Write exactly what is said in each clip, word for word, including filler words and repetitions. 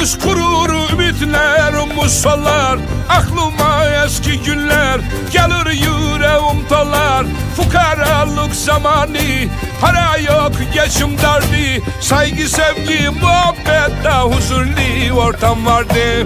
Gündüz kurur ümitlerim solar, aklıma eski günler gelir yüreğim dolar. Fukaralık zamanı, para yok geçim derdi, saygı sevgi muhabbette huzurlu ortam vardı.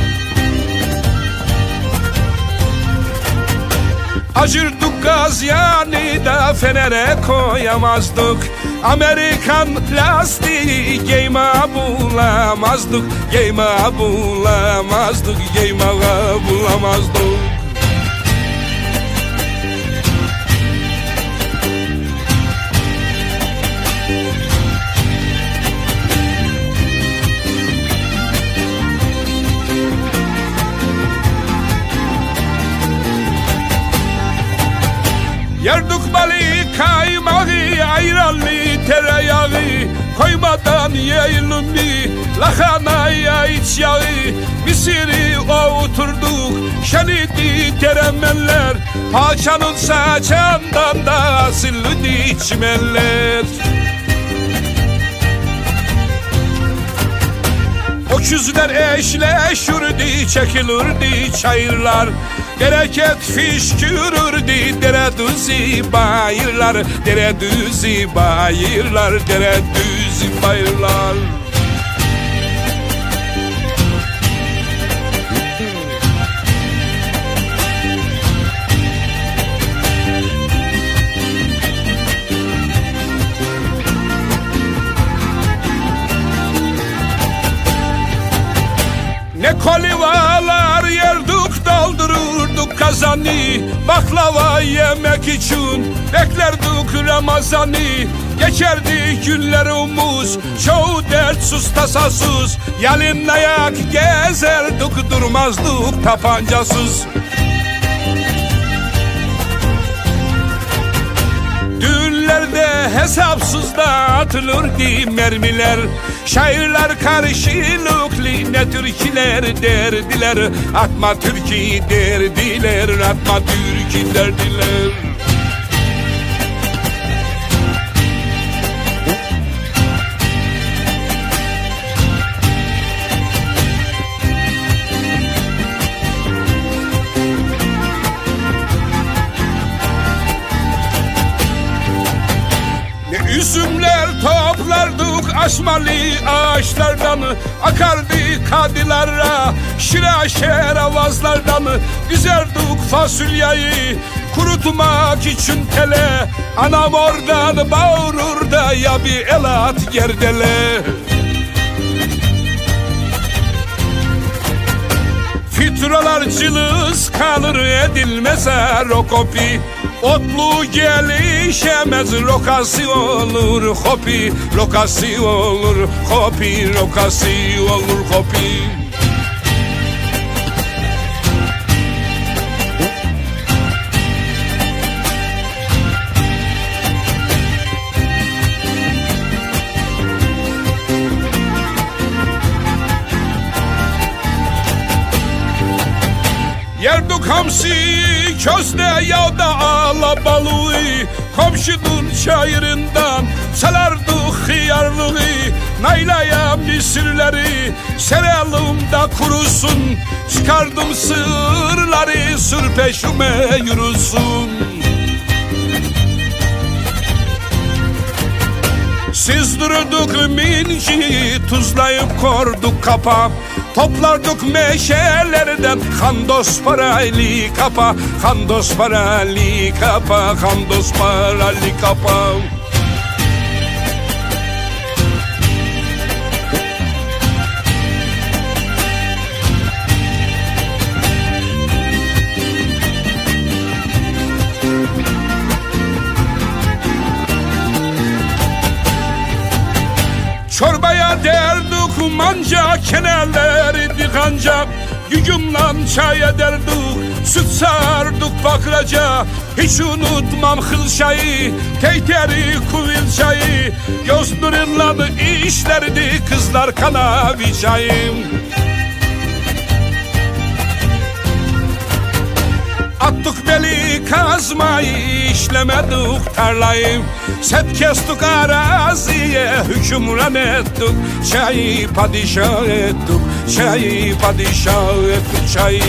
Acırdık gaz yani da fenere koyamazdık. Amerikan lastiği giyme bulamazdık. Giyme bulamazdık, giyme bulamazdık. Yerdik balı kaymağı, ayranlı tereyağı, koymadan yiyelim mi lahanaya iç yağı. Misiri oturduk, şenidi teremenler, paçanın saçından da sildi çimenler. Öküzler eşleşirdi, çekilirdi çayırlar. Bereket fışkırırdı, dere düzü bayırlar. Dere düzü bayırlar, dere düzü bayırlar. Ne kolivalar yerdik, doldururduk kazanı. Baklava yemek için beklerdik Ramazan'ı. Geçerdi günlerimiz çoğu dertsiz tasasız. Yalın ayak gezerdik, durmazdık tapancasız. Düğünlerde hesapsız dağıtılırdı mermiler. Şairler karşılıklı ne türküler derdiler. Atma türkü derdiler, atma türkü derdiler. Üzümler toplardık asmalı ağaçlardan, akardı kadilara şira şer avazlardan. Dizerdik fasulyeyi kurutmak için tele, anam oradan bağırır da ya bir el at gerdele. Fitralar cılız kalır, edilmez rokopi. Otlu gelişemez, lokasi olur hopi. Lokasi olur hopi, lokasi olur hopi. Yerdik hamsi közde yağda alabalığı, komşunun çayırından salardık hıyarlığı. Naylaya misirleri serelim da kurusun, çıkardım sırları sür peşime yürüsün. Sızdırdık minci, tuzlayıp korduk kapa. Toplardık meşelerden kandos paralı kapa. Kandos paralı kapa, kandos paralı kapa. Çorbaya derdik manca, kenarları dikanca. Gücümle çay ederdik, süt sağardık bakraca. Hiç unutmam hılşayı, teyteri kuvil çayı. Yozdururlardı işlerdi kızlar kanavi çayım. At Tuttuk beli kazmayı, işlemedik tarlayı. Set kestik araziye, hükümran ettik. Çayı padişah ettik, çayı padişah ettik, çayı.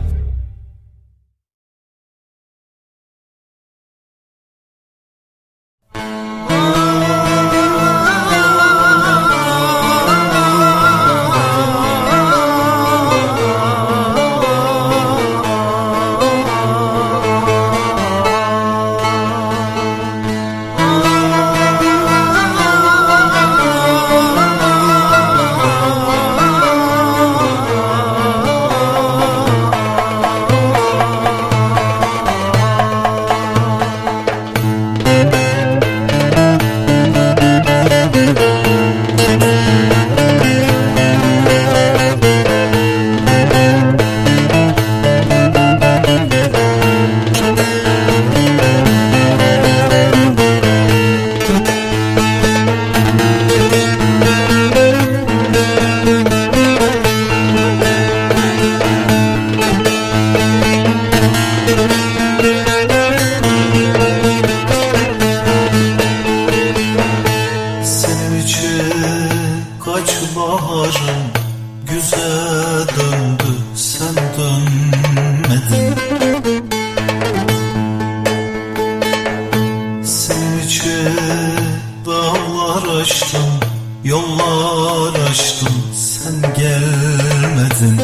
Yollar açtım, sen gelmedin.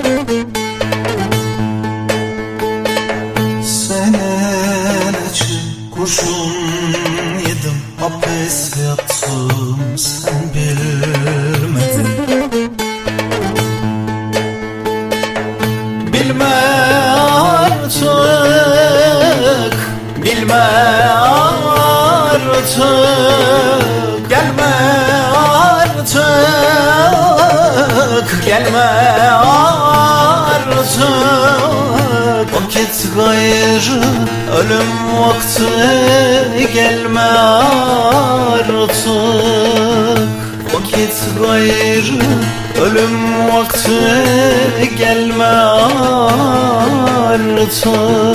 Senin için kurşun yedim, hapis yattım, sen bilmedin. Bilme artık, bilme artık, gelme artık, gelme artık. Vakit gayrı, ölüm vakti, gelme artık. Vakit gayrı, ölüm vakti, gelme artık.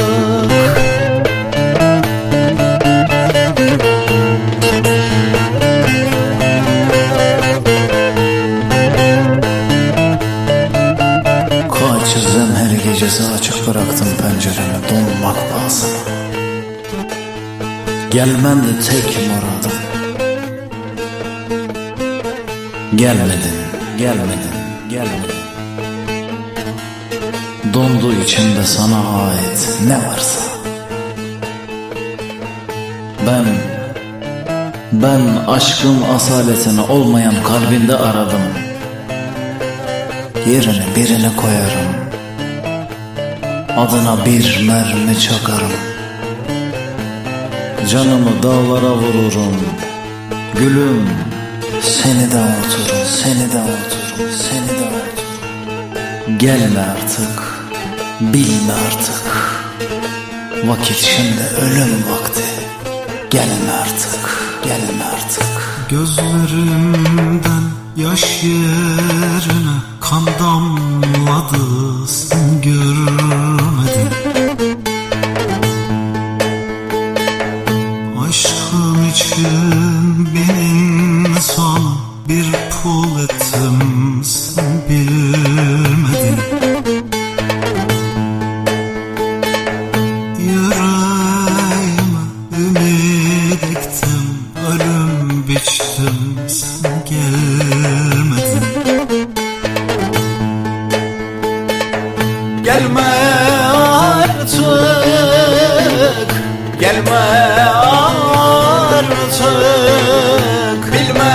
Gecesi açık bıraktım penceremi donmak pahasına. Gelmen de tek muradım. Gelmedin, gelmedin, gelmedin. Dondu içimde sana ait ne varsa. Ben, ben aşkın asaletini olmayan kalbinde aradım. Yerine birini koyarım. Adına bir mermi çakarım. Canımı dağlara vururum. Gülüm, seni de unuturum, seni de unuturum, seni de unuturum. Gelme artık, bilme artık. Vakit şimdi ölüm vakti. Gelme artık, gelme artık. Gözlerimden yaş yerine kan damladı, sen görmedin. Aşkım için bin sana bir pul ettim, sen bilmedin. Yüreğime ümit ektim, ölüm biçtim, sen gelmedin. Gelme artık, gelme artık, bilme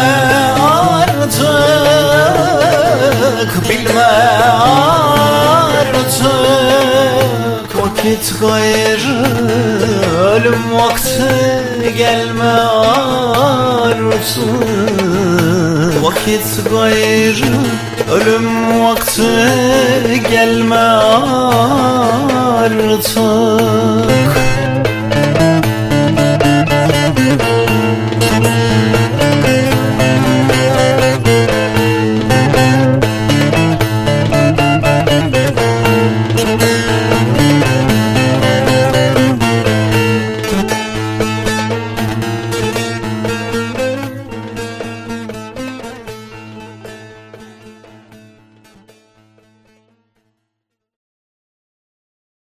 artık, bilme artık. Vakit gayrı, ölüm vakti, gelme artık. Vakit gayrı, ölüm vakti, gelme artık.